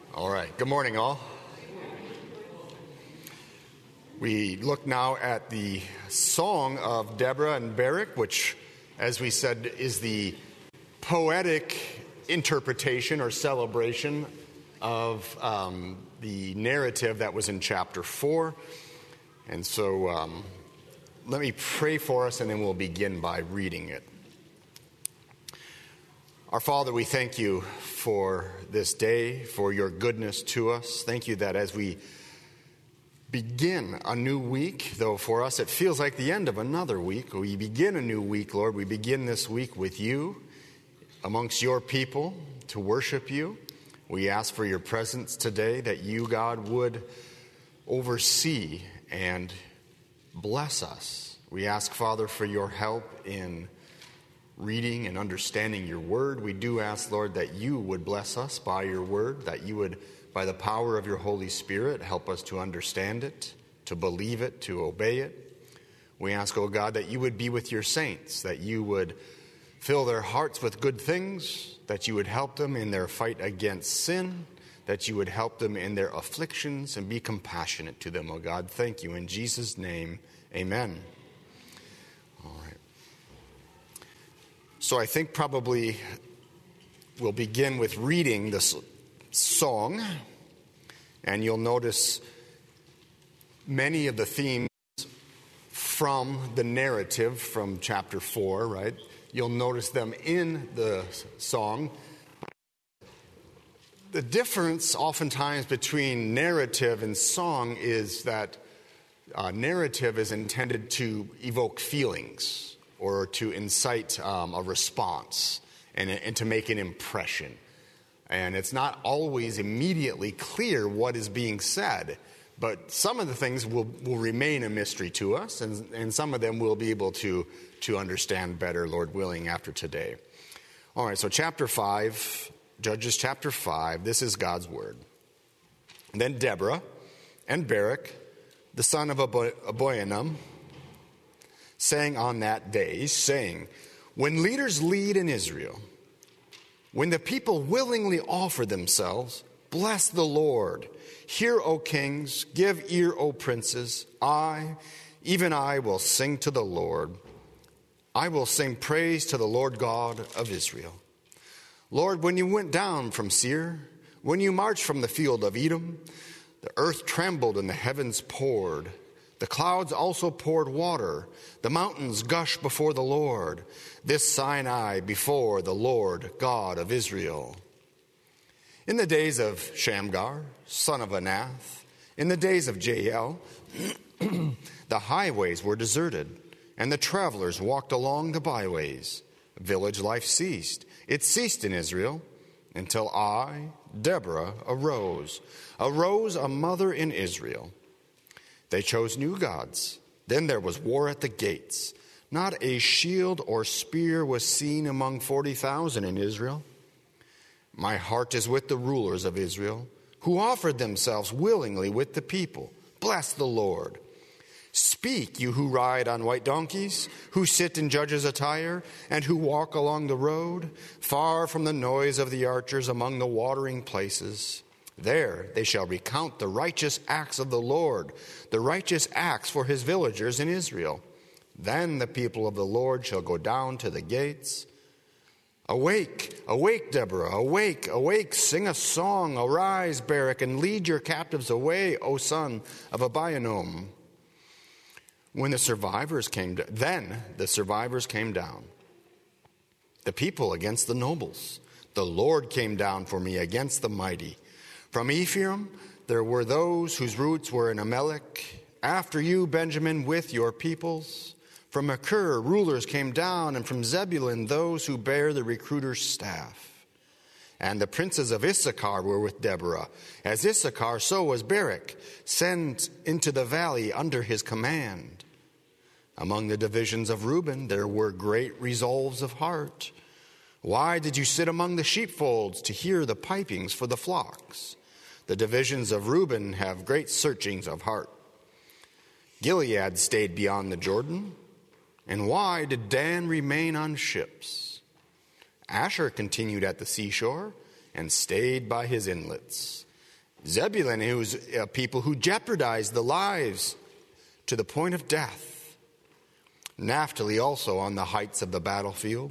All right. Good morning, all. We look now at the song of Deborah and Barak, which, as we said, is the poetic interpretation or celebration of the narrative that was in chapter 4. And so let me pray for us, and then we'll begin by reading it. Our Father, we thank you for this day, for your goodness to us. Thank you that as we begin a new week, though for us it feels like the end of another week, we begin a new week, Lord. We begin this week with you amongst your people to worship you. We ask for your presence today, that you, God, would oversee and bless us. We ask, Father, for your help in reading and understanding your word. We do ask, Lord, that you would bless us by your word, that you would, by the power of your Holy Spirit, help us to understand it, to believe it, to obey it. We ask, oh God, that you would be with your saints, that you would fill their hearts with good things, that you would help them in their fight against sin, that you would help them in their afflictions and be compassionate to them, oh God. Thank you. In Jesus' name, amen. So I think probably we'll begin with reading this song, and you'll notice many of the themes from the narrative from chapter 4, right? You'll notice them in the song. The difference oftentimes between narrative and song is that narrative is intended to evoke feelings, or to incite a response and to make an impression. And it's not always immediately clear what is being said, but some of the things will remain a mystery to us, and some of them we'll be able to understand better, Lord willing, after today. All right, so chapter 5, Judges chapter 5, this is God's word. And then Deborah and Barak, the son of Aboianam, sang on that day, saying, when leaders lead in Israel, when the people willingly offer themselves, bless the Lord. Hear, O kings, give ear, O princes. Even I will sing to the Lord. I will sing praise to the Lord God of Israel. Lord, when you went down from Seir, when you marched from the field of Edom, the earth trembled and the heavens poured. The clouds also poured water. The mountains gushed before the Lord. This Sinai before the Lord God of Israel. In the days of Shamgar, son of Anath, in the days of Jael, the highways were deserted, and the travelers walked along the byways. Village life ceased. It ceased in Israel until I, Deborah, arose a mother in Israel. They chose new gods. Then there was war at the gates. Not a shield or spear was seen among 40,000 in Israel. My heart is with the rulers of Israel, who offered themselves willingly with the people. Bless the Lord. Speak, you who ride on white donkeys, who sit in judges' attire, and who walk along the road, far from the noise of the archers among the watering places. There they shall recount the righteous acts of the Lord, the righteous acts for his villagers in Israel. Then the people of the Lord shall go down to the gates. Awake, awake, Deborah, awake, awake, sing a song. Arise, Barak, and lead your captives away, O son of Abianom. Then the survivors came down, the people against the nobles. The Lord came down for me against the mighty. From Ephraim, there were those whose roots were in Amalek. After you, Benjamin, with your peoples. From Machir, rulers came down, and from Zebulun, those who bear the recruiter's staff. And the princes of Issachar were with Deborah. As Issachar, so was Barak, sent into the valley under his command. Among the divisions of Reuben, there were great resolves of heart. Why did you sit among the sheepfolds to hear the pipings for the flocks? The divisions of Reuben have great searchings of heart. Gilead stayed beyond the Jordan. And why did Dan remain on ships? Asher continued at the seashore and stayed by his inlets. Zebulun, who's people who jeopardized the lives to the point of death. Naphtali also on the heights of the battlefield.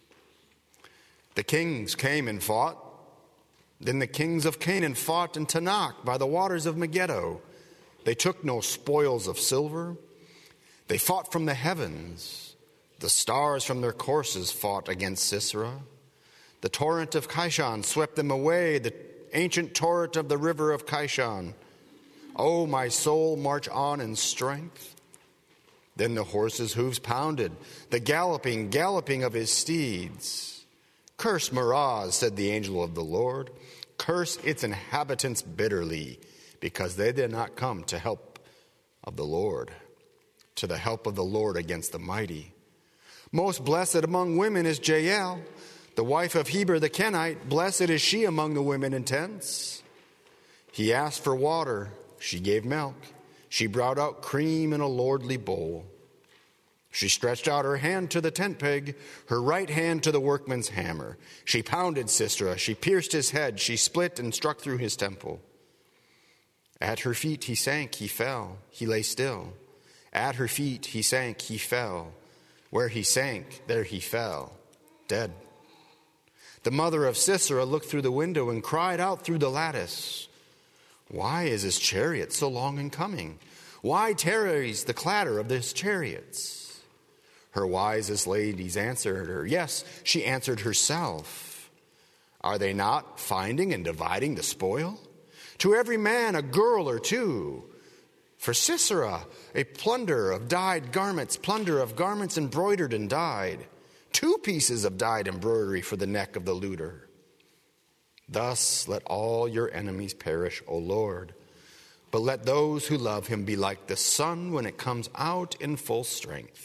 The kings came and fought. Then the kings of Canaan fought in Tanakh by the waters of Megiddo. They took no spoils of silver. They fought from the heavens. The stars from their courses fought against Sisera. The torrent of Kishon swept them away, the ancient torrent of the river of Kishon. O my soul, march on in strength. Then the horses' hooves pounded, the galloping of his steeds. Curse Meroz, said the angel of the Lord. Curse its inhabitants bitterly, because they did not come to help of the Lord, to the help of the Lord against the mighty. Most blessed among women is Jael, the wife of Heber the Kenite. Blessed is she among the women in tents. He asked for water, she gave milk. She brought out cream in a lordly bowl. She stretched out her hand to the tent peg, her right hand to the workman's hammer. She pounded Sisera, she pierced his head, she split and struck through his temple. At her feet he sank, he fell, he lay still. At her feet he sank, he fell. Where he sank, there he fell, dead. The mother of Sisera looked through the window and cried out through the lattice, why is his chariot so long in coming? Why tarries the clatter of his chariots? Her wisest ladies answered her. Yes, she answered herself. Are they not finding and dividing the spoil? To every man a girl or two. For Sisera, a plunder of dyed garments, plunder of garments embroidered and dyed. 2 pieces of dyed embroidery for the neck of the looter. Thus let all your enemies perish, O Lord. But let those who love him be like the sun when it comes out in full strength.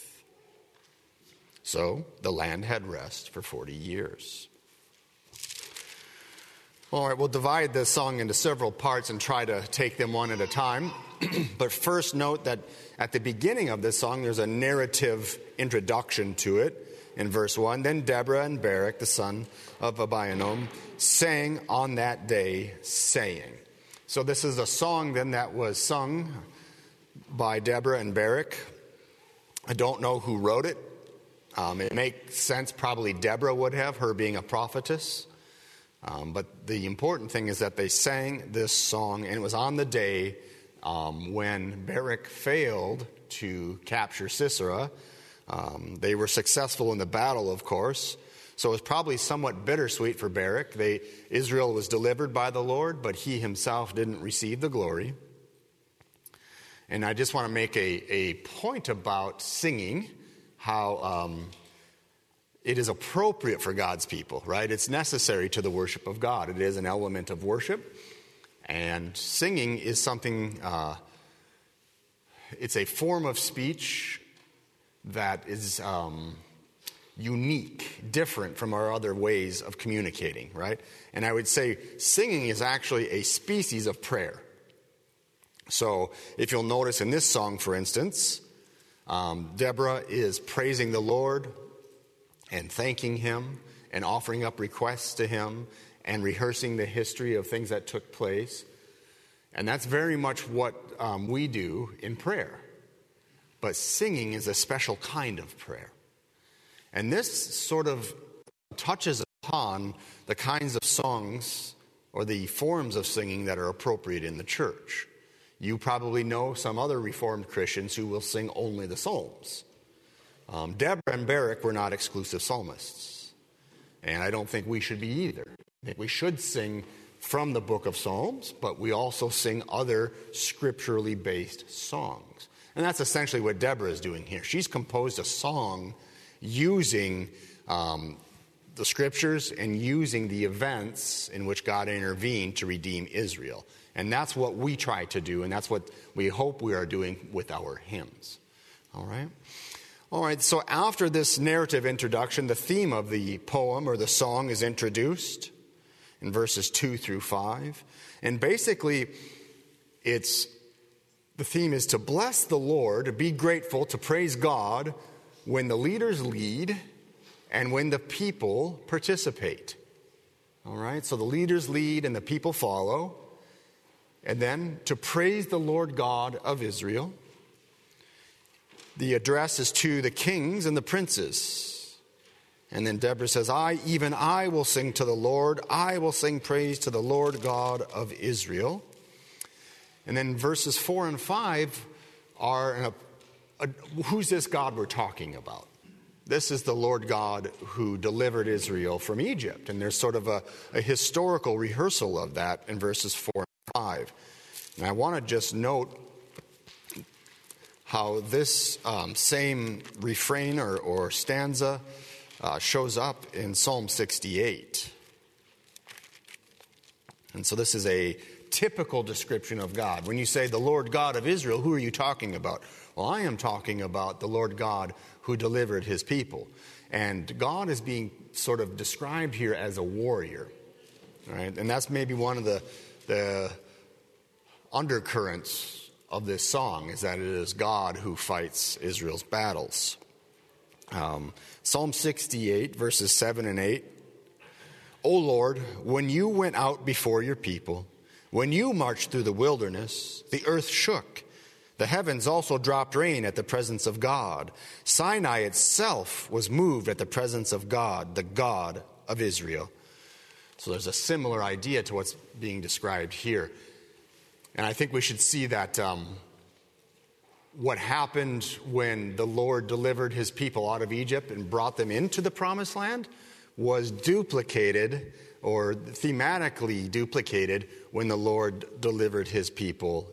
So the land had rest for 40 years. All right, we'll divide this song into several parts and try to take them one at a time. But first note that at the beginning of this song, there's a narrative introduction to it in verse 1. Then Deborah and Barak, the son of Abianom, sang on that day, saying. So this is a song then that was sung by Deborah and Barak. I don't know who wrote it. It makes sense, probably Deborah would have, her being a prophetess. But the important thing is that they sang this song, and it was on the day when Barak failed to capture Sisera. They were successful in the battle, of course. So it was probably somewhat bittersweet for Barak. Israel was delivered by the Lord, but he himself didn't receive the glory. And I just want to make a point about singing, how it is appropriate for God's people, right? It's necessary to the worship of God. It is an element of worship. And singing is something, it's a form of speech that is unique, different from our other ways of communicating, right? And I would say singing is actually a species of prayer. So if you'll notice in this song, for instance, Deborah is praising the Lord and thanking him and offering up requests to him and rehearsing the history of things that took place. And that's very much what we do in prayer. But singing is a special kind of prayer. And this sort of touches upon the kinds of songs or the forms of singing that are appropriate in the church. You probably know some other Reformed Christians who will sing only the Psalms. Deborah and Barak were not exclusive psalmists. And I don't think we should be either. I think we should sing from the book of Psalms, but we also sing other scripturally based songs. And that's essentially what Deborah is doing here. She's composed a song using the scriptures and using the events in which God intervened to redeem Israel. And that's what we try to do, and that's what we hope we are doing with our hymns. All right, so after this narrative introduction, the theme of the poem or the song is introduced in verses 2 through 5. And basically, the theme is to bless the Lord, to be grateful, to praise God when the leaders lead and when the people participate. All right, so the leaders lead and the people follow. And then to praise the Lord God of Israel. The address is to the kings and the princes. And then Deborah says, even I will sing to the Lord. I will sing praise to the Lord God of Israel. And then verses 4 and 5 are, who's this God we're talking about? This is the Lord God who delivered Israel from Egypt. And there's sort of a historical rehearsal of that in verses 4 and 5. And I want to just note how this same refrain or stanza shows up in Psalm 68. And so this is a typical description of God. When you say the Lord God of Israel, who are you talking about? Well, I am talking about the Lord God who delivered his people. And God is being sort of described here as a warrior. Right? And that's maybe one of the undercurrents of this song, is that it is God who fights Israel's battles. Psalm 68, verses 7 and 8. O Lord, when you went out before your people, when you marched through the wilderness, the earth shook. The heavens also dropped rain at the presence of God. Sinai itself was moved at the presence of God, the God of Israel. So there's a similar idea to what's being described here. And I think we should see that what happened when the Lord delivered his people out of Egypt and brought them into the promised land was duplicated, or thematically duplicated, when the Lord delivered his people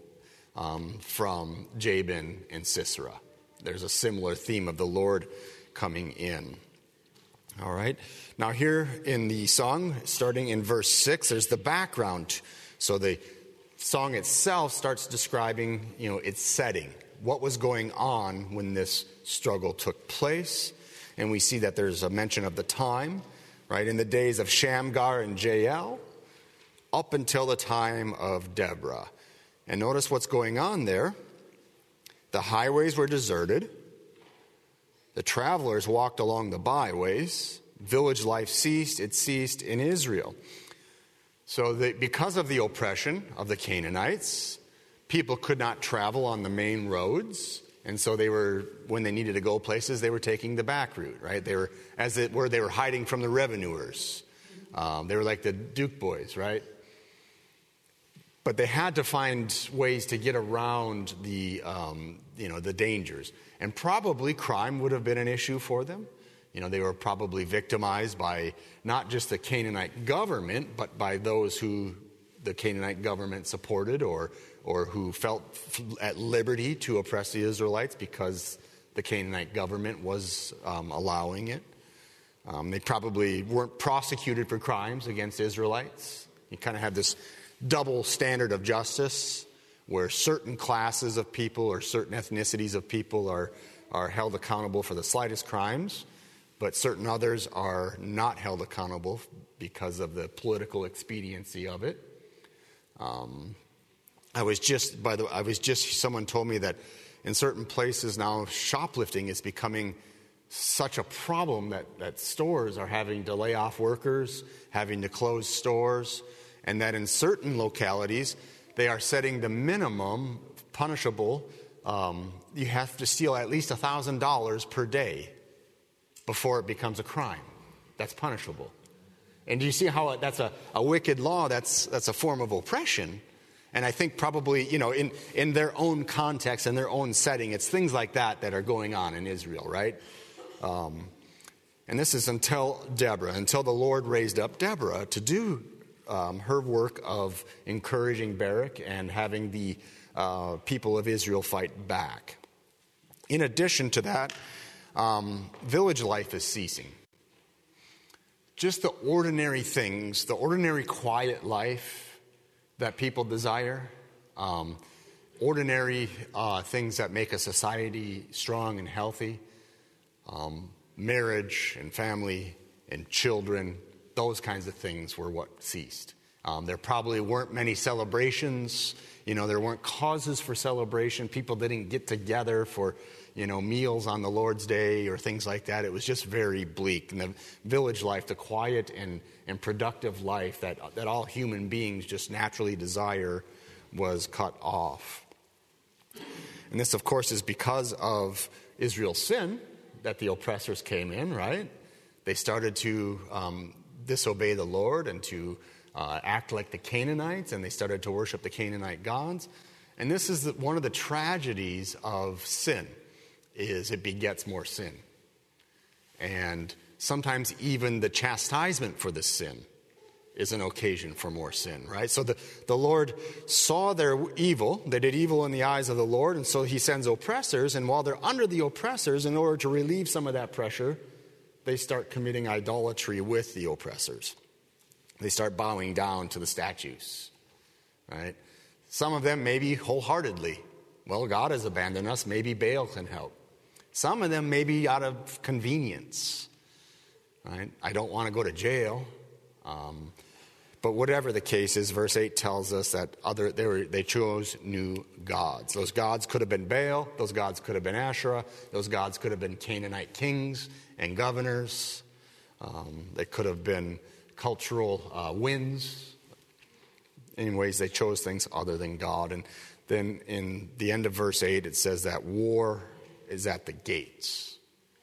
from Jabin and Sisera. There's a similar theme of the Lord coming in. All right. Now here in the song, starting in verse 6, there's the background. So the song itself starts describing, its setting, what was going on when this struggle took place. And we see that there's a mention of the time, right, in the days of Shamgar and Jael, up until the time of Deborah. And notice what's going on there. The highways were deserted. The travelers walked along the byways. Village life ceased. It ceased in Israel. So because of the oppression of the Canaanites, people could not travel on the main roads. And so when they needed to go places, they were taking the back route, right? They were hiding from the revenuers. They were like the Duke boys, right? But they had to find ways to get around the dangers. And probably crime would have been an issue for them. They were probably victimized by not just the Canaanite government, but by those who the Canaanite government supported or who felt at liberty to oppress the Israelites because the Canaanite government was allowing it. They probably weren't prosecuted for crimes against Israelites. You kind of have this double standard of justice where certain classes of people or certain ethnicities of people are held accountable for the slightest crimes, but certain others are not held accountable because of the political expediency of it. Someone told me that in certain places now shoplifting is becoming such a problem that stores are having to lay off workers, having to close stores, and that in certain localities they are setting the minimum punishable. You have to steal at least $1,000 per day before it becomes a crime. That's punishable. And do you see how that's a wicked law? That's a form of oppression. And I think probably, in their own context and their own setting, it's things like that are going on in Israel, right? And this is until the Lord raised up Deborah to do her work of encouraging Barak and having the people of Israel fight back. In addition to that, village life is ceasing. Just the ordinary things, the ordinary quiet life that people desire, ordinary things that make a society strong and healthy, marriage and family and children, those kinds of things were what ceased. There probably weren't many celebrations. There weren't causes for celebration. People didn't get together for, meals on the Lord's Day or things like that. It was just very bleak. And the village life, the quiet and productive life that all human beings just naturally desire, was cut off. And this, of course, is because of Israel's sin that the oppressors came in, right? They started to disobey the Lord and to act like the Canaanites, and they started to worship the Canaanite gods. And this is one of the tragedies of sin, is it begets more sin. And sometimes even the chastisement for the sin is an occasion for more sin, right? So the Lord saw their evil. They did evil in the eyes of the Lord, and so he sends oppressors. And while they're under the oppressors, in order to relieve some of that pressure, they start committing idolatry with the oppressors. They start bowing down to the statues, right? Some of them maybe wholeheartedly. Well, God has abandoned us. Maybe Baal can help. Some of them maybe out of convenience, right? I don't want to go to jail. But whatever the case is, verse 8 tells us that they chose new gods. Those gods could have been Baal. Those gods could have been Asherah. Those gods could have been Canaanite kings and governors. They could have been cultural winds. Anyways, they chose things other than God. And then in the end of verse 8, it says that war is at the gates.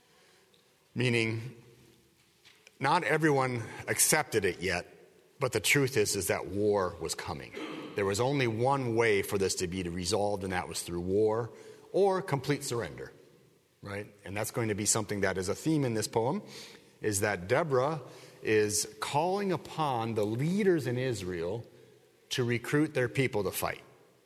Meaning, not everyone accepted it yet, but the truth is that war was coming. There was only one way for this to be resolved, and that was through war or complete surrender, right? And that's going to be something that is a theme in this poem, is that Deborah is calling upon the leaders in Israel to recruit their people to fight.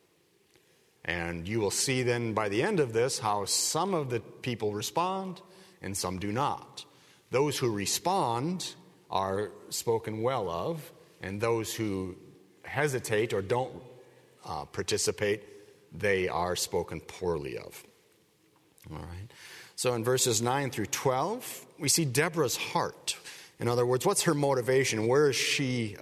And you will see then by the end of this how some of the people respond and some do not. Those who respond are spoken well of, and those who hesitate or don't participate, they are spoken poorly of. All right. So in verses 9 through 12, we see Deborah's heart. In other words, what's her motivation? Where is she?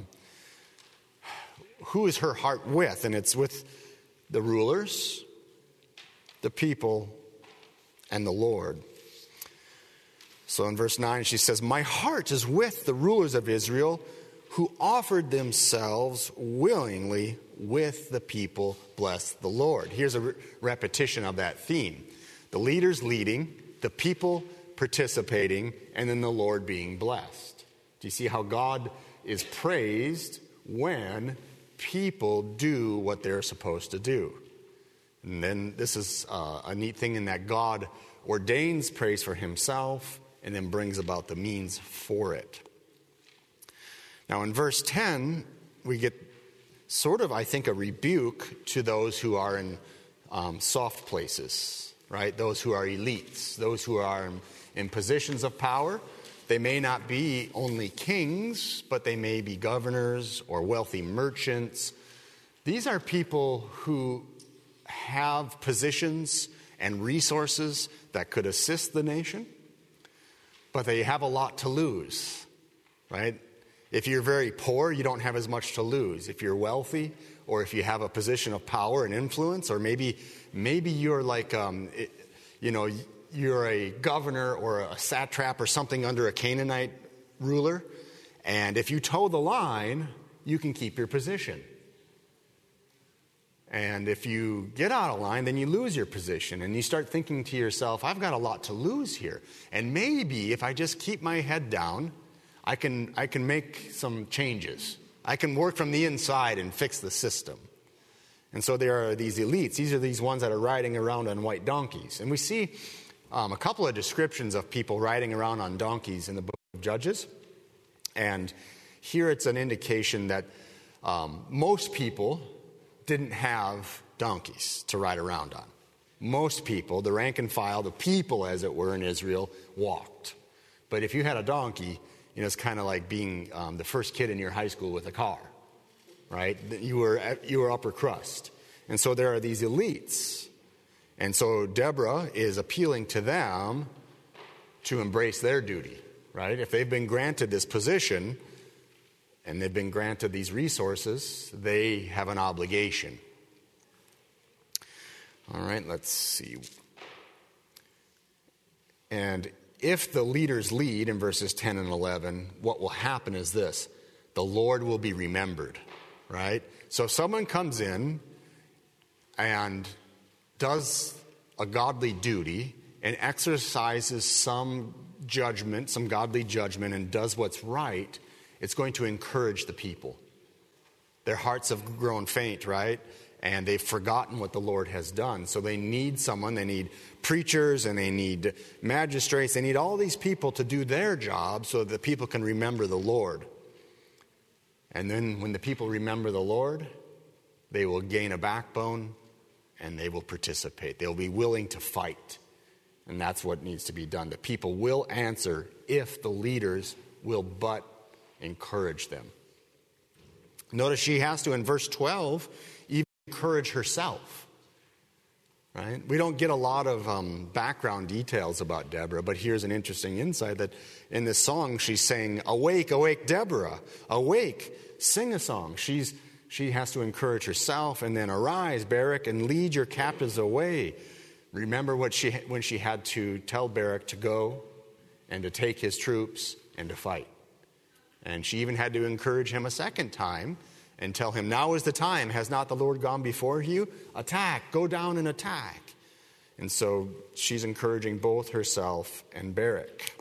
Who is her heart with? And it's with the rulers, the people, and the Lord. So in verse 9, she says, "My heart is with the rulers of Israel, who offered themselves willingly with the people. Bless the Lord." Here's a repetition of that theme. The leaders leading, the people participating, and then the Lord being blessed. Do you see how God is praised when people do what they're supposed to do? And then this is a neat thing in that God ordains praise for himself and then brings about the means for it. Now in verse 10, we get sort of, I think, a rebuke to those who are in soft places, right? Those who are elites, those who are in positions of power. They may not be only kings, but they may be governors or wealthy merchants. These are people who have positions and resources that could assist the nation, but they have a lot to lose, right? If you're very poor, you don't have as much to lose. If you're wealthy, or if you have a position of power and influence, or maybe you're like, you're a governor or a satrap or something under a Canaanite ruler, and if you toe the line, you can keep your position. And if you get out of line, then you lose your position, and you start thinking to yourself, I've got a lot to lose here. And maybe if I just keep my head down, I can make some changes. I can work from the inside and fix the system. And so there are these elites. These are these ones that are riding around on white donkeys. And we see a couple of descriptions of people riding around on donkeys in the book of Judges. And here it's an indication that most people didn't have donkeys to ride around on. Most people, the rank and file, the people as it were in Israel, walked. But if you had a donkey, it's kind of like being the first kid in your high school with a car, right? You were upper crust. And so there are these elites. And so Deborah is appealing to them to embrace their duty, right? If they've been granted this position and they've been granted these resources, they have an obligation. All right, let's see. And if the leaders lead in verses 10 and 11, what will happen is this: the Lord will be remembered, right? So if someone comes in and does a godly duty and exercises some judgment, some godly judgment, and does what's right, it's going to encourage the people. Their hearts have grown faint, right? And they've forgotten what the Lord has done. So they need someone, they need preachers, and they need magistrates. They need all these people to do their job so that the people can remember the Lord. And then when the people remember the Lord, they will gain a backbone and they will participate. They'll be willing to fight. And that's what needs to be done. The people will answer if the leaders will but encourage them. Notice she has to, in verse 12, even encourage herself. Right? We don't get a lot of background details about Deborah, but here's an interesting insight that in this song she's saying, "Awake, awake, Deborah, awake, sing a song." She has to encourage herself, and then, "Arise, Barak, and lead your captives away." Remember when she had to tell Barak to go and to take his troops and to fight. And she even had to encourage him a second time and tell him, "Now is the time. Has not the Lord gone before you? Attack. Go down and attack." And so she's encouraging both herself and Barak.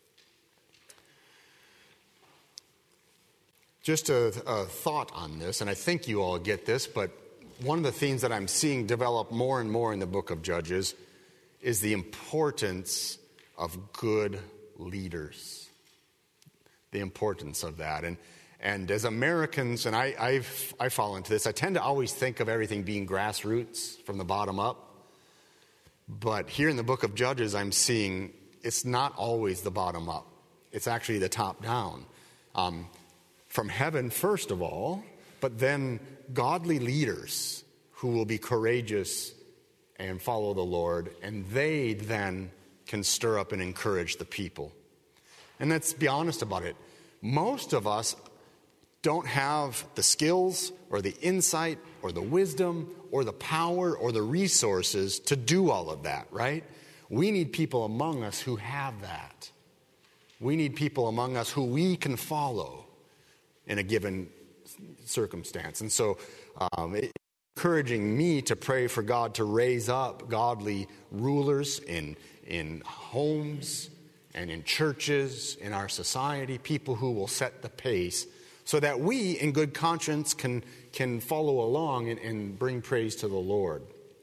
Just a thought on this, and I think you all get this, but one of the themes that I'm seeing develop more and more in the book of Judges is the importance of good leaders. The importance of that. And as Americans, and I fall into this, I tend to always think of everything being grassroots from the bottom up. But here in the book of Judges, I'm seeing it's not always the bottom up. It's actually the top down. From heaven, first of all, but then godly leaders who will be courageous and follow the Lord, and they then can stir up and encourage the people. And let's be honest about it. Most of us don't have the skills or the insight or the wisdom or the power or the resources to do all of that, right? We need people among us who have that. We need people among us who we can follow in a given circumstance. And so it's encouraging me to pray for God to raise up godly rulers in homes and in churches, in our society, people who will set the pace so that we, in good conscience, can follow along and bring praise to the Lord.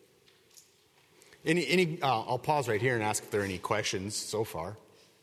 I'll pause right here and ask if there are any questions so far.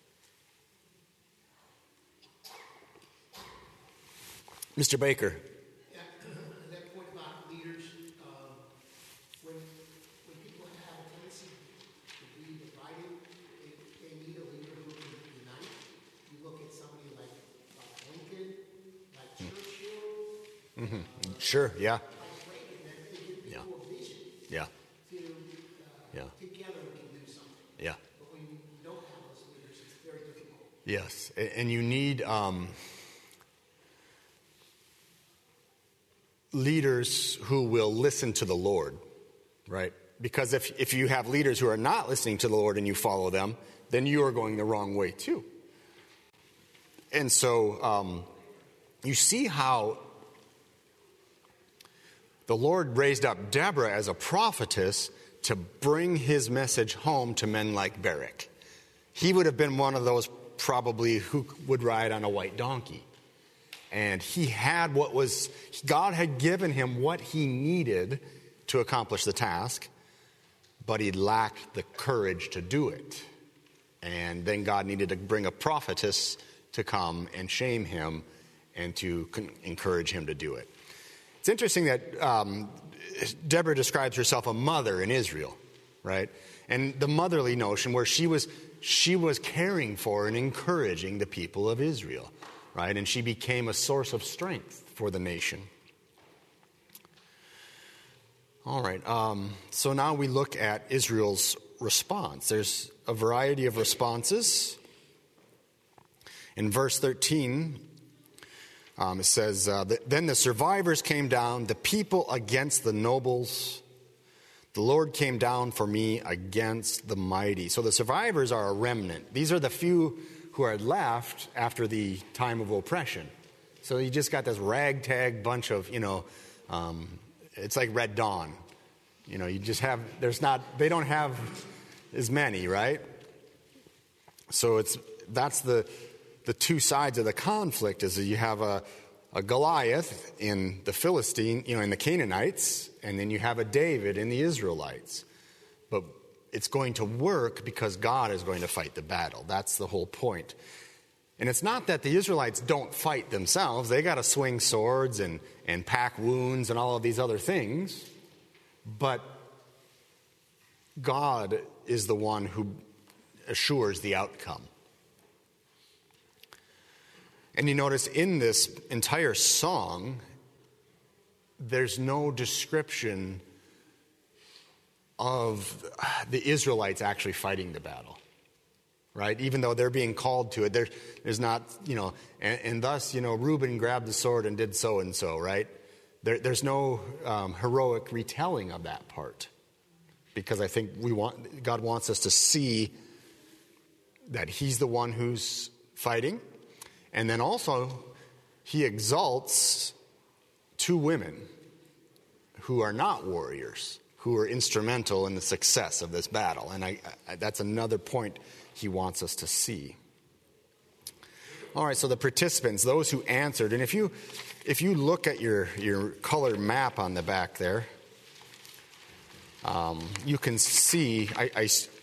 Mr. Baker. Yeah, that point about leaders, when people have a tendency to be divided, they need a leader who can unite. You look at somebody like Lincoln, like Churchill. Mm-hmm. Sure, yeah. Like Reagan, that they give people a vision. Yeah. Together we can do something. Yeah. But when you don't have those leaders, it's very difficult. Yes, and you need leaders who will listen to the Lord, right? Because if you have leaders who are not listening to the Lord and you follow them, then you are going the wrong way too. And so you see how the Lord raised up Deborah as a prophetess to bring his message home to men like Barak. He would have been one of those probably who would ride on a white donkey. And he had God had given him what he needed to accomplish the task, but he lacked the courage to do it. And then God needed to bring a prophetess to come and shame him and to encourage him to do it. It's interesting that Deborah describes herself a mother in Israel, right? And the motherly notion where she was caring for and encouraging the people of Israel. Right? And she became a source of strength for the nation. All right. So now we look at Israel's response. There's a variety of responses. In verse 13, it says, Then the survivors came down, the people against the nobles. The Lord came down for me against the mighty. So the survivors are a remnant. These are the few who are left after the time of oppression. So you just got this ragtag bunch of, it's like Red Dawn. You just have, they don't have as many, right? So that's the two sides of the conflict is that you have a Goliath in the Philistine, in the Canaanites, and then you have a David in the Israelites. But it's going to work because God is going to fight the battle. That's the whole point. And it's not that the Israelites don't fight themselves. They got to swing swords and pack wounds and all of these other things. But God is the one who assures the outcome. And you notice in this entire song, there's no description of the Israelites actually fighting the battle. Right? Even though they're being called to it, there's not, and thus, Reuben grabbed the sword and did so and so, right? There's no heroic retelling of that part. Because I think God wants us to see that he's the one who's fighting. And then also, he exalts two women who are not warriors, who are instrumental in the success of this battle. And that's another point he wants us to see. All right, so the participants, those who answered, and if you look at your color map on the back there, you can see I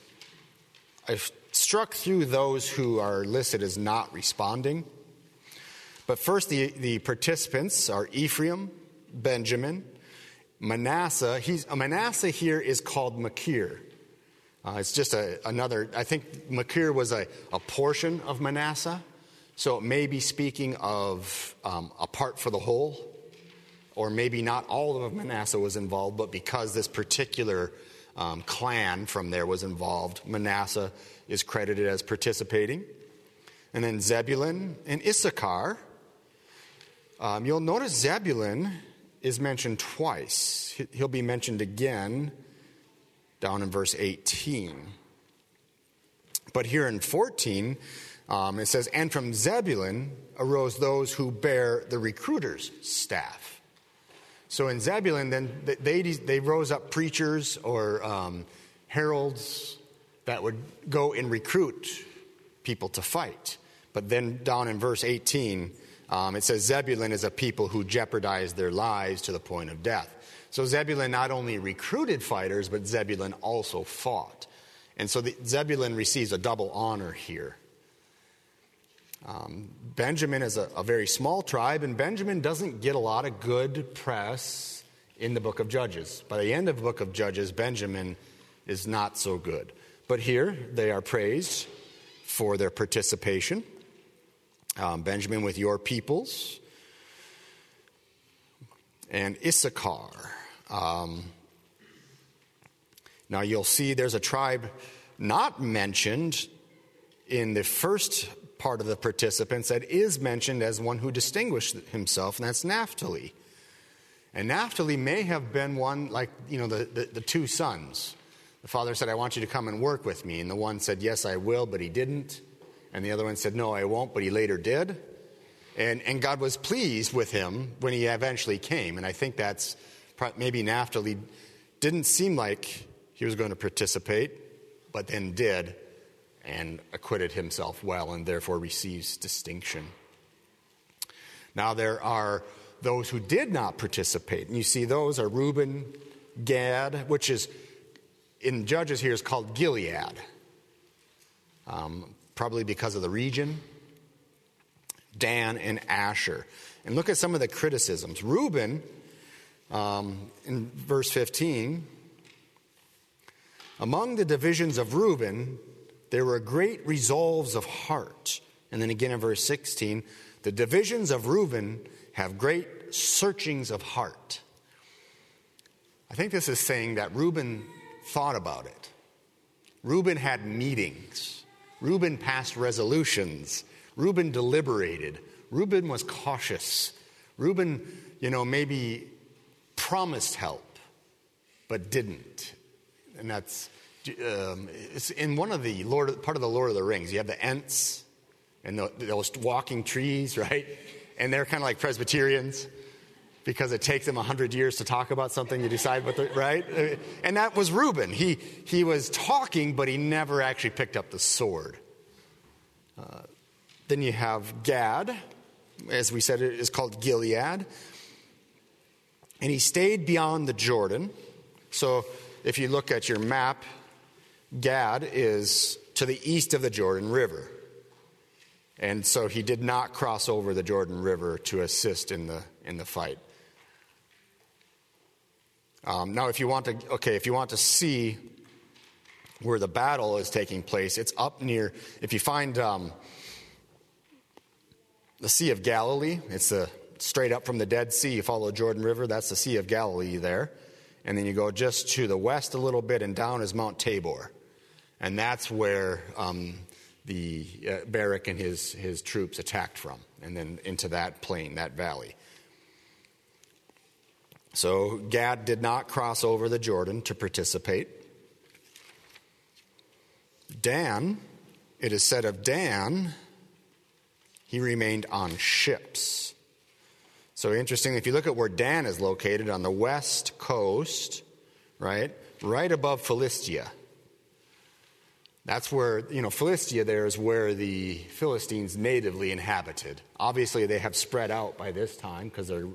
struck through those who are listed as not responding. But first, the participants are Ephraim, Benjamin, Manasseh. Manasseh here is called Machir. It's just another, I think Machir was a portion of Manasseh, so it may be speaking of a part for the whole, or maybe not all of Manasseh was involved, but because this particular clan from there was involved, Manasseh is credited as participating. And then Zebulun and Issachar. You'll notice Zebulun is mentioned twice. He'll be mentioned again down in verse 18. But here in 14, it says, and from Zebulun arose those who bear the recruiter's staff. So in Zebulun, then they rose up preachers or heralds that would go and recruit people to fight. But then down in verse 18, it says Zebulun is a people who jeopardized their lives to the point of death. So Zebulun not only recruited fighters, but Zebulun also fought. And so Zebulun receives a double honor here. Benjamin is a very small tribe, and Benjamin doesn't get a lot of good press in the book of Judges. By the end of the book of Judges, Benjamin is not so good. But here they are praised for their participation. Benjamin with your peoples. And Issachar. Now you'll see there's a tribe not mentioned in the first part of the participants that is mentioned as one who distinguished himself, and that's Naphtali. And Naphtali may have been one like, the two sons. The father said, I want you to come and work with me. And the one said, yes, I will, but he didn't. And the other one said, no, I won't, but he later did. And God was pleased with him when he eventually came. And I think that's maybe Naphtali didn't seem like he was going to participate, but then did and acquitted himself well and therefore receives distinction. Now there are those who did not participate. And you see those are Reuben, Gad, which is in Judges here is called Gilead. Probably because of the region. Dan and Asher. And look at some of the criticisms. Reuben, in verse 15, among the divisions of Reuben, there were great resolves of heart. And then again in verse 16, the divisions of Reuben have great searchings of heart. I think this is saying that Reuben thought about it. Reuben had meetings. Reuben passed resolutions. Reuben deliberated. Reuben was cautious. Reuben, maybe promised help, but didn't. And that's it's in one of the part of the Lord of the Rings. You have the Ents and those walking trees, right? and they're kind of like Presbyterians because it takes them 100 years to talk about something. You decide what the, right? And that was Reuben. He was talking, but he never actually picked up the sword. Then you have Gad, as we said, it is called Gilead. And he stayed beyond the Jordan. So if you look at your map, Gad is to the east of the Jordan River. And so he did not cross over the Jordan River to assist in the fight. Now, if you want to see where the battle is taking place, it's up near. If you find the Sea of Galilee, it's straight up from the Dead Sea. You follow the Jordan River, that's the Sea of Galilee there, and then you go just to the west a little bit, and down is Mount Tabor, and that's where the Barak and his troops attacked from, and then into that plain, that valley. So Gad did not cross over the Jordan to participate. Dan, it is said of Dan, he remained on ships. So interesting, if you look at where Dan is located on the west coast, right above Philistia. That's where, Philistia there is where the Philistines natively inhabited. Obviously, they have spread out by this time because they're,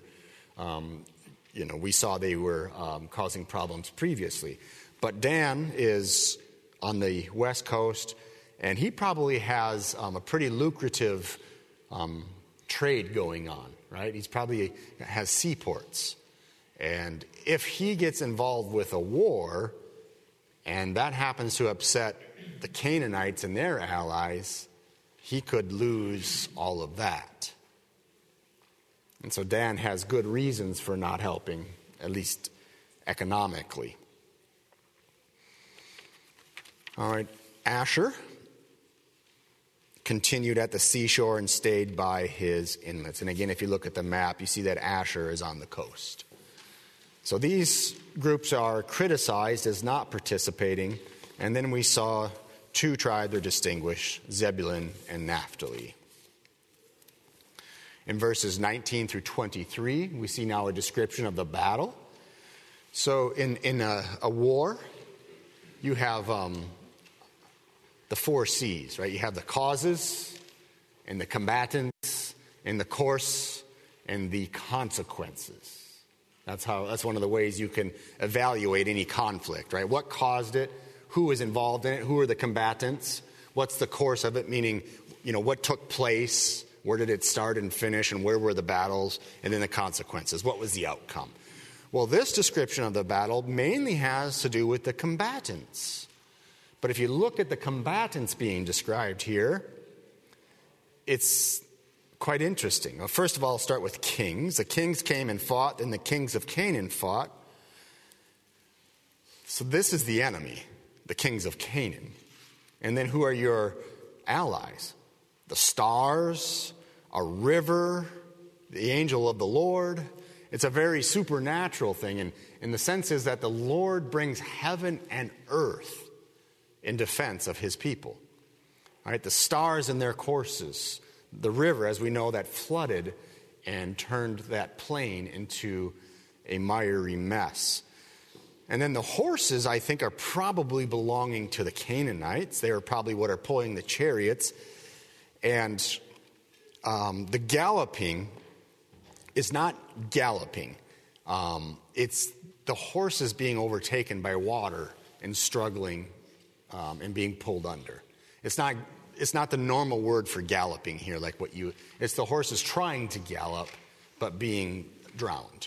we saw they were causing problems previously. But Dan is on the west coast, and he probably has a pretty lucrative trade going on, right? He's probably has seaports. And if he gets involved with a war, and that happens to upset the Canaanites and their allies, he could lose all of that. And so Dan has good reasons for not helping, at least economically. All right, Asher continued at the seashore and stayed by his inlets. And again, if you look at the map, you see that Asher is on the coast. So these groups are criticized as not participating. And then we saw two tribes are distinguished, Zebulun and Naphtali. In verses 19 through 23, we see now a description of the battle. So in a war, you have the 4 C's, right? You have the causes and the combatants and the course and the consequences. That's one of the ways you can evaluate any conflict, right? What caused it? Who was involved in it? Who are the combatants? What's the course of it? Meaning, what took place? Where did it start and finish? And where were the battles? And then the consequences. What was the outcome? Well, this description of the battle mainly has to do with the combatants. But if you look at the combatants being described here, it's quite interesting. Well, first of all, I'll start with kings. The kings came and fought, and the kings of Canaan fought. So this is the enemy, the kings of Canaan. And then who are your allies? The stars, a river, the angel of the Lord. It's a very supernatural thing. And the sense is that the Lord brings heaven and earth in defense of his people. All right, the stars in their courses, the river, as we know, that flooded and turned that plain into a miry mess. And then the horses, I think, are probably belonging to the Canaanites. They are probably what are pulling the chariots. And the galloping is not galloping. It's the horses being overtaken by water and struggling and being pulled under. It's not the normal word for galloping here, it's the horses trying to gallop, but being drowned.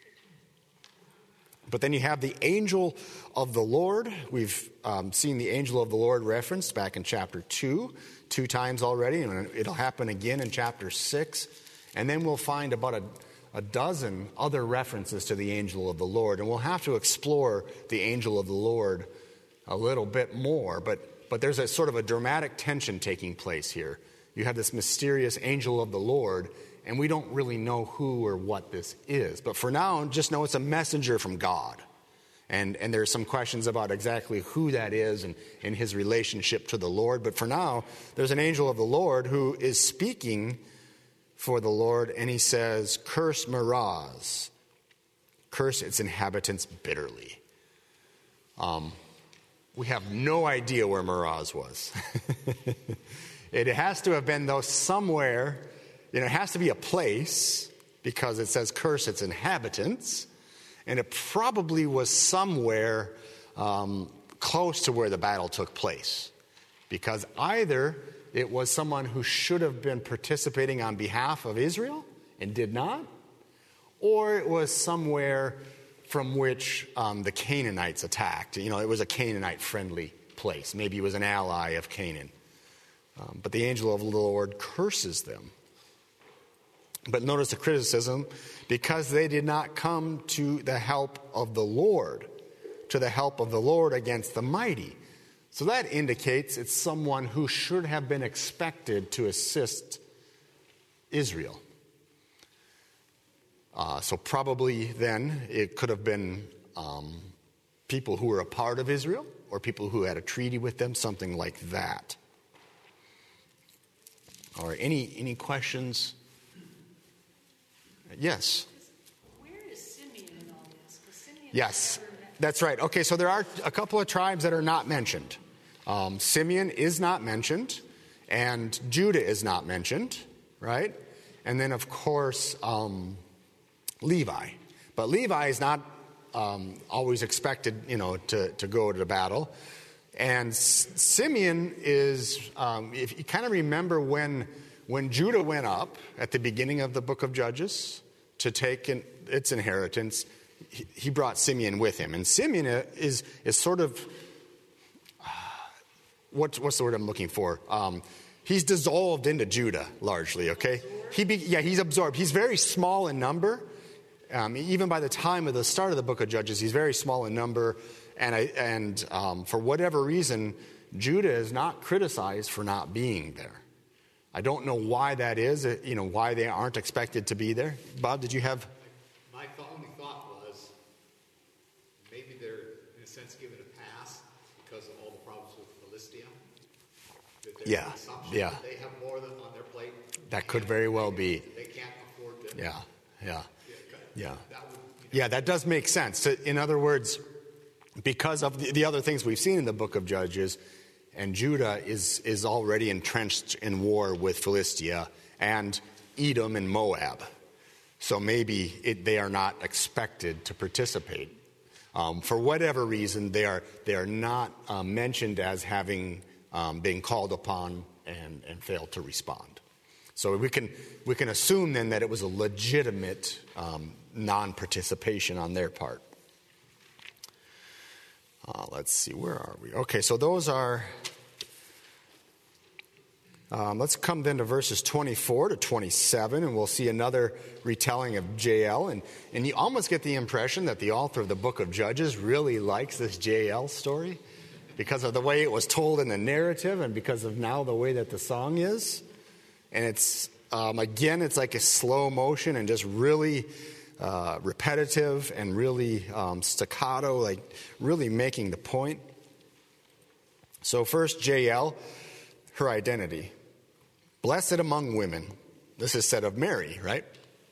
But then you have the angel of the Lord. We've seen the angel of the Lord referenced back in chapter 2 times already, and it'll happen again in chapter 6. And then we'll find about a dozen other references to the angel of the Lord. And we'll have to explore the angel of the Lord a little bit more. But there's a sort of a dramatic tension taking place here. You have this mysterious angel of the Lord, and we don't really know who or what this is. But for now, just know it's a messenger from God. And there's some questions about exactly who that is and his relationship to the Lord. But for now, there's an angel of the Lord who is speaking for the Lord, and he says, curse Meroz, curse its inhabitants bitterly. We have no idea where Meroz was. It has to have been, though, somewhere, it has to be a place, because it says curse its inhabitants, and it probably was somewhere close to where the battle took place, because either it was someone who should have been participating on behalf of Israel and did not, or it was somewhere from which the Canaanites attacked. It was a Canaanite-friendly place. Maybe it was an ally of Canaan. But the angel of the Lord curses them. But notice the criticism, because they did not come to the help of the Lord, against the mighty. So that indicates it's someone who should have been expected to assist Israel. So probably then it could have been people who were a part of Israel or people who had a treaty with them, something like that. All right, any questions? Yes. Where is Simeon in all this? 'Cause Simeon Yes, never met. that's right. Okay, so there are a couple of tribes that are not mentioned. Simeon is not mentioned, and Judah is not mentioned, right? And then, of course, Levi. But Levi is not always expected, to go to the battle. And Simeon is, if you kind of remember when Judah went up at the beginning of the book of Judges to take its inheritance, he brought Simeon with him. And Simeon is sort of, what's the word I'm looking for? He's dissolved into Judah largely, okay? He's absorbed. He's very small in number. Even by the time of the start of the book of Judges, he's very small in number. And for whatever reason, Judah is not criticized for not being there. I don't know why that is, why they aren't expected to be there. Bob, did you have? My only thought was maybe they're, in a sense, given a pass because of all the problems with Philistia. Yeah. That they have more than on their plate. That could very well be. They can't afford to. Yeah. That does make sense. In other words, because of the other things we've seen in the book of Judges, and Judah is already entrenched in war with Philistia and Edom and Moab. So maybe they are not expected to participate. For whatever reason, they are not mentioned as having been called upon and failed to respond. So we can assume then that it was a legitimate non-participation on their part. Let's see, where are we? Okay, so those are, let's come then to verses 24 to 27, and we'll see another retelling of Jael. And you almost get the impression that the author of the book of Judges really likes this Jael story because of the way it was told in the narrative and because of now the way that the song is. And it's, again, it's like a slow motion and just really repetitive and really staccato, like really making the point. So first, Jael, her identity. Blessed among women. This is said of Mary, right?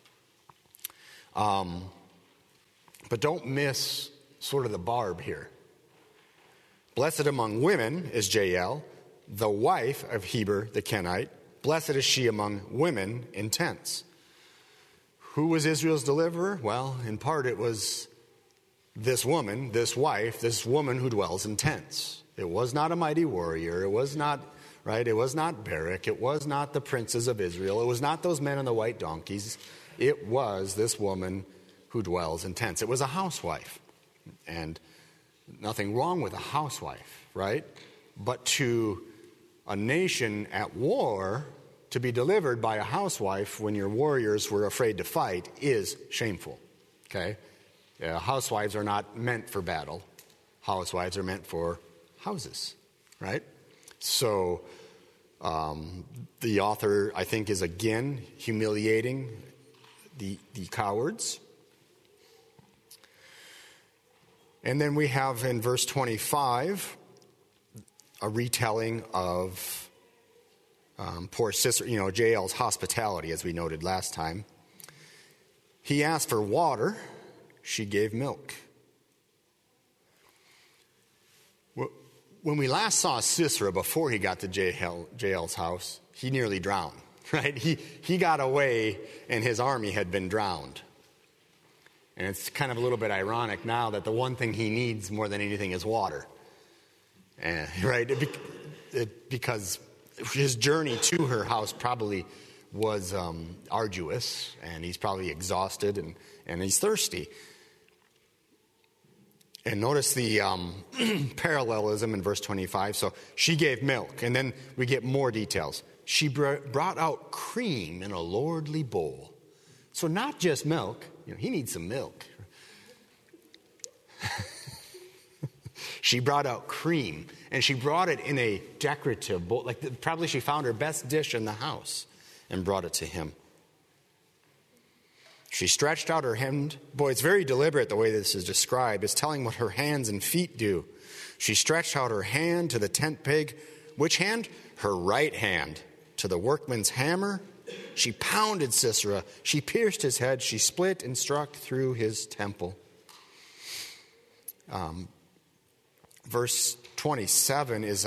But don't miss sort of the barb here. Blessed among women is Jael, the wife of Heber the Kenite. Blessed is she among women in tents. Who was Israel's deliverer? Well, in part it was this woman, this wife, this woman who dwells in tents. It was not a mighty warrior. It was not, right? It was not Barak. It was not the princes of Israel. It was not those men on the white donkeys. It was this woman who dwells in tents. It was a housewife. And nothing wrong with a housewife, right? But to a nation at war, to be delivered by a housewife when your warriors were afraid to fight is shameful, okay? Housewives are not meant for battle. Housewives are meant for houses, right? So the author, I think, is again humiliating the cowards. And then we have in verse 25 a retelling of poor Sisera, Jael's hospitality, as we noted last time. He asked for water. She gave milk. When we last saw Sisera before he got to Jael's house, he nearly drowned, right? He got away and his army had been drowned. And it's kind of a little bit ironic now that the one thing he needs more than anything is water. Right? Because his journey to her house probably was arduous, and he's probably exhausted and he's thirsty. And notice the parallelism in verse 25. So she gave milk, and then we get more details. She brought out cream in a lordly bowl. So not just milk. He needs some milk. She brought out cream, and she brought it in a decorative bowl. Probably she found her best dish in the house and brought it to him. She stretched out her hand. Boy, it's very deliberate the way this is described. It's telling what her hands and feet do. She stretched out her hand to the tent peg. Which hand? Her right hand. To the workman's hammer. She pounded Sisera. She pierced his head. She split and struck through his temple. Verse 27 is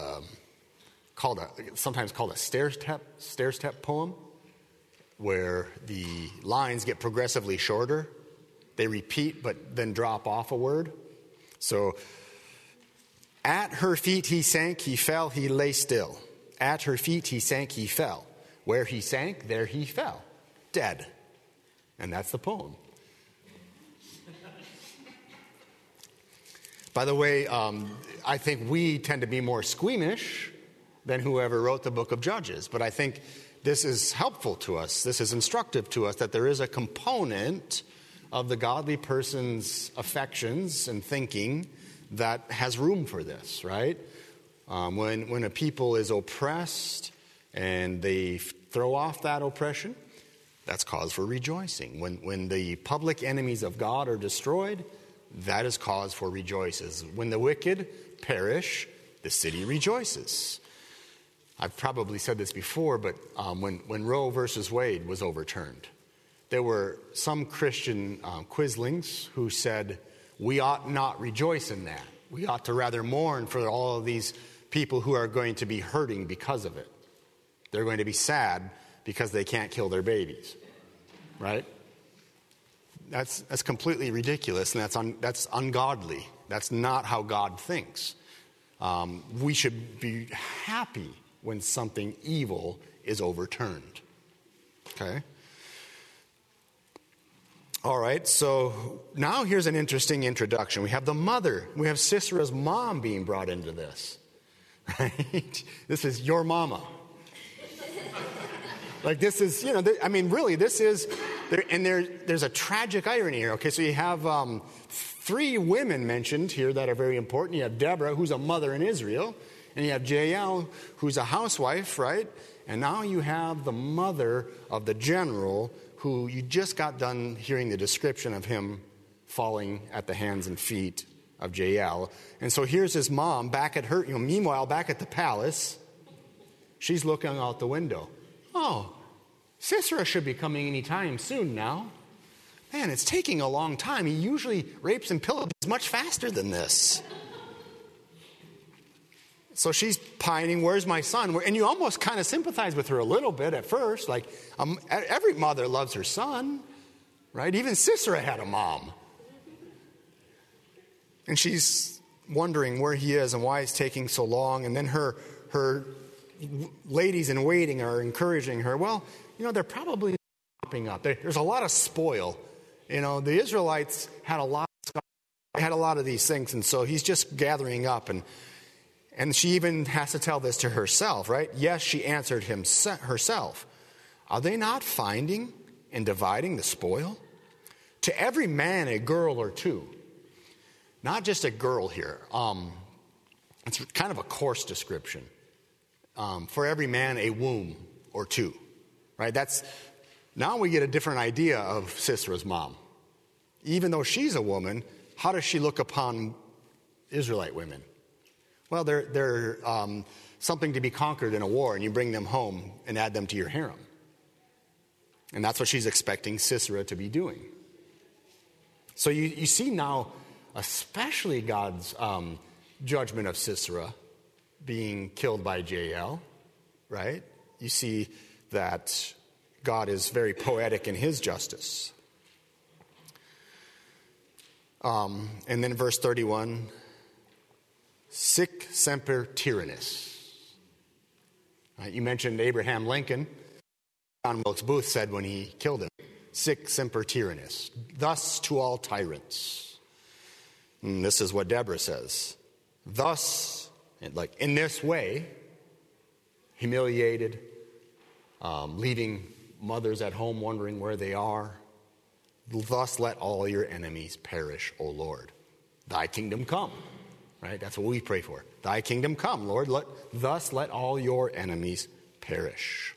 sometimes called a stair-step poem, where the lines get progressively shorter. They repeat but then drop off a word. So, at her feet he sank, he fell, he lay still. At her feet he sank, he fell. Where he sank, there he fell, dead. And that's the poem. By the way, I think we tend to be more squeamish than whoever wrote the book of Judges. But I think this is helpful to us. This is instructive to us that there is a component of the godly person's affections and thinking that has room for this, right? When a people is oppressed and they throw off that oppression, that's cause for rejoicing. When the public enemies of God are destroyed, that is cause for rejoices. When the wicked perish, the city rejoices. I've probably said this before, but when Roe versus Wade was overturned, there were some Christian quislings who said, we ought not rejoice in that. We ought to rather mourn for all of these people who are going to be hurting because of it. They're going to be sad because they can't kill their babies, right? That's completely ridiculous, and that's ungodly. That's not how God thinks. We should be happy when something evil is overturned. Okay? All right, so now here's an interesting introduction. We have the mother. We have Sisera's mom being brought into this. Right? This is your mama. This is, really, this is, and there's a tragic irony here. Okay, so you have 3 women mentioned here that are very important. You have Deborah, who's a mother in Israel, and you have Jael, who's a housewife, right? And now you have the mother of the general, who you just got done hearing the description of him falling at the hands and feet of Jael. And so here's his mom back at her, meanwhile, back at the palace, she's looking out the window. Oh, Sisera should be coming any time soon now. Man, it's taking a long time. He usually rapes and pillages much faster than this. So she's pining, where's my son? And you almost kind of sympathize with her a little bit at first. Every mother loves her son, right? Even Sisera had a mom. And she's wondering where he is and why it's taking so long. And then her ladies in waiting are encouraging her. Well, they're probably popping up. There's a lot of spoil. The Israelites had a lot of these things, and so he's just gathering up. And she even has to tell this to herself, right? Yes, she answered herself. Are they not finding and dividing the spoil? To every man a girl or two. Not just a girl here. It's kind of a coarse description. For every man a womb or two. Right? Now we get a different idea of Sisera's mom. Even though she's a woman, how does she look upon Israelite women? Well, they're something to be conquered in a war, and you bring them home and add them to your harem. And that's what she's expecting Sisera to be doing. So you see now, especially God's judgment of Sisera being killed by Jael, right? You see that God is very poetic in his justice. And then verse 31, sic semper tyrannis. You mentioned Abraham Lincoln. John Wilkes Booth said when he killed him, sic semper tyrannis, thus to all tyrants. And this is what Deborah says. Thus, like in this way, humiliated, leaving mothers at home wondering where they are. Thus let all your enemies perish, O Lord. Thy kingdom come. Right? That's what we pray for. Thy kingdom come, Lord. Thus let all your enemies perish.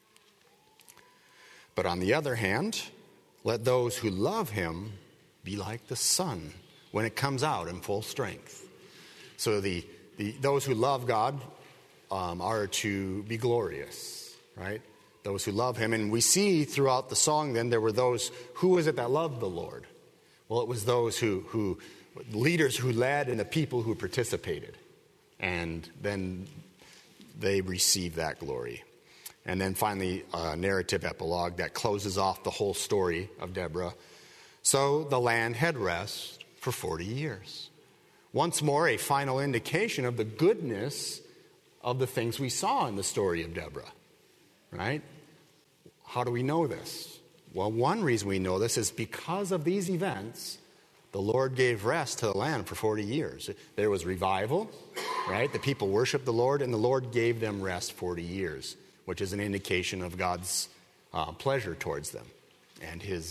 But on the other hand, let those who love him be like the sun when it comes out in full strength. So those who love God are to be glorious, right? Those who love him. And we see throughout the song then there were those, who was it that loved the Lord? Well, it was those who leaders who led and the people who participated. And then they receive that glory. And then finally, a narrative epilogue that closes off the whole story of Deborah. So the land had rest for 40 years. Once more, a final indication of the goodness of the things we saw in the story of Deborah. Right? How do we know this? Well, one reason we know this is because of these events, the Lord gave rest to the land for 40 years. There was revival, right? The people worshiped the Lord, and the Lord gave them rest 40 years, which is an indication of God's pleasure towards them and his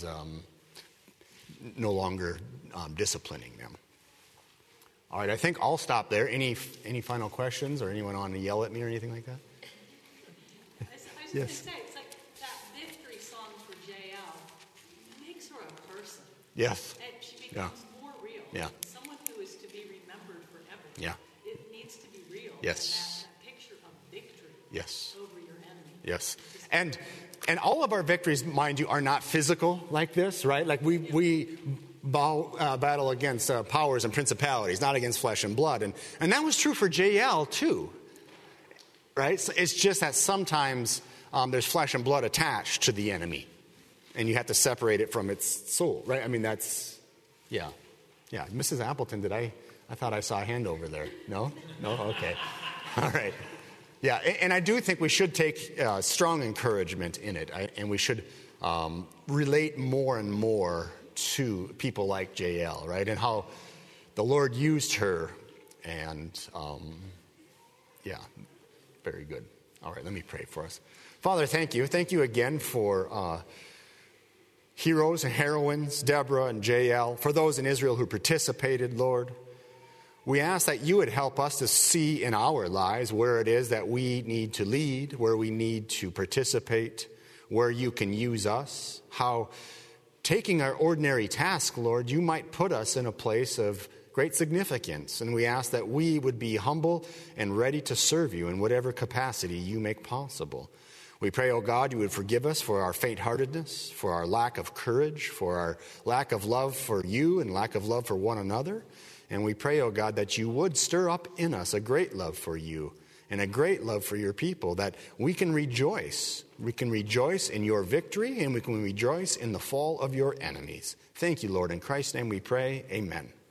no longer disciplining them. All right, I think I'll stop there. Any final questions, or anyone want to yell at me or anything like that? I was just going to say, it's like that victory song for Jael makes her a person. Yes. And she becomes more real. Yeah. Someone who is to be remembered forever. Yeah. It needs to be real. Yes. And that picture of victory Yes. over your enemy. Yes. And all of our victories, mind you, are not physical like this, right? Like we battle against powers and principalities, not against flesh and blood. And that was true for Jael too, right? So it's just that sometimes there's flesh and blood attached to the enemy, and you have to separate it from its soul, right? I mean, that's, yeah. Mrs. Appleton, I thought I saw a hand over there. No? Okay. All right. Yeah, and I do think we should take strong encouragement in it, and we should relate more and more to people like Jael, right? And how the Lord used her, and very good. All right, let me pray for us. Father, thank you. Thank you again for heroes and heroines, Deborah and Jael, for those in Israel who participated, Lord. We ask that you would help us to see in our lives where it is that we need to lead, where we need to participate, where you can use us, how taking our ordinary task, Lord, you might put us in a place of great significance. And we ask that we would be humble and ready to serve you in whatever capacity you make possible. We pray, oh God, you would forgive us for our faint-heartedness, for our lack of courage, for our lack of love for you and lack of love for one another. And we pray, oh God, that you would stir up in us a great love for you and a great love for your people, that we can rejoice. We can rejoice in your victory, and we can rejoice in the fall of your enemies. Thank you, Lord. In Christ's name we pray. Amen.